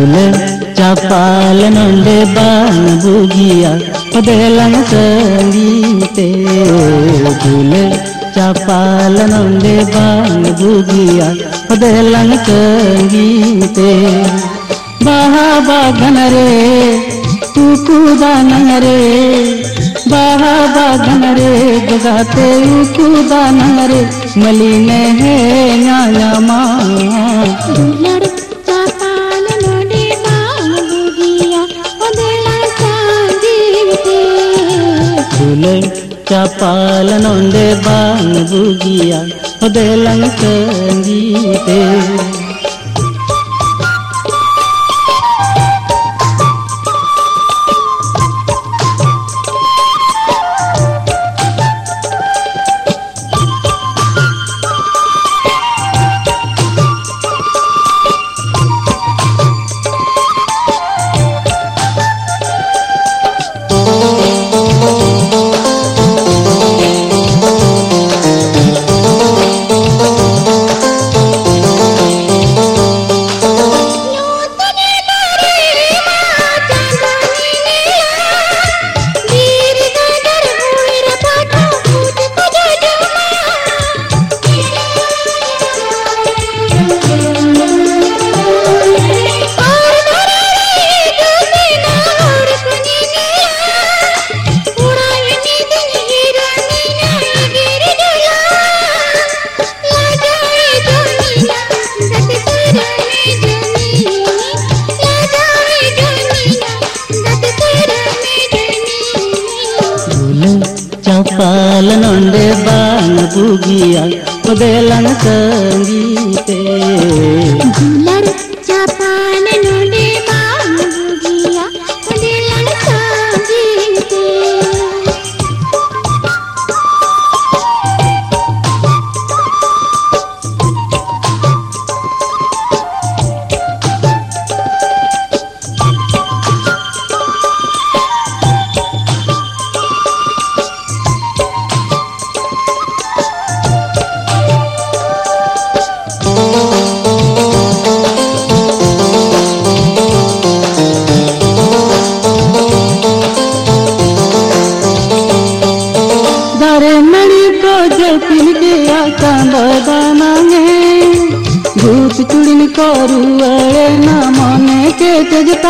चापाल नंडे बान बुगिया पदेलन संगीते झूले चापाल नंडे बान बुगिया पदेलन संगीते बाहा बागन रे उकुदा नंगरे बाहा बागन रे जगाते उकुदा नंगरे मलिने है न्याया माँ चापाल नोंडे बान बुगिया पदेलन संगीते चापाल नोंडे बान बुगिया पदेलन संगीते चापाल नोंडे बान बुगिया पदेलन संगीते भूत चुड़िन करू अड़े न मने के तेजता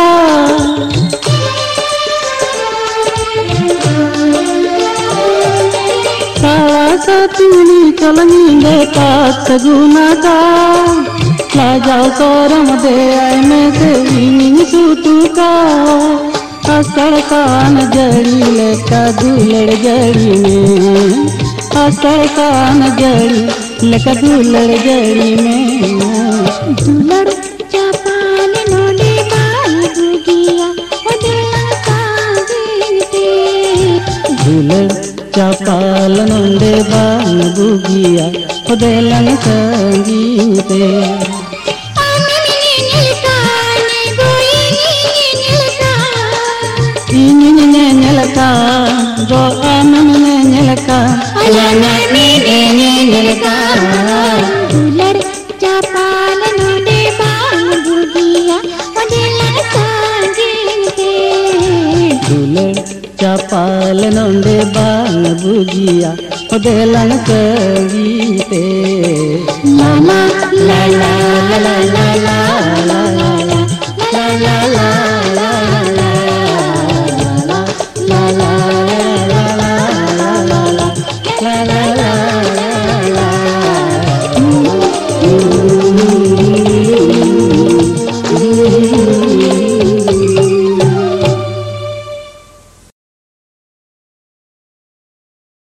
काला सतुनी चलनी देता सगुना का ला जाओ सोरम दे आए में से इनिंग सूतू का असर कान जड़ी लेका दुलड़ जड़ी में असर कान जड़ी लेका दुलड़ जड़ी में दुलड़ चापाल नोंडे बान बुगिया पदेलन संगीते दुलड़ चापाल नोंडे बान बुगिया पदेलन संगीते nyelaka do amane nyelaka alana me nyelaka dular chapal node baan bugiya padelan sangeete dular chapal node baan bugiya padelan sangeete la la la la la la la la la la la la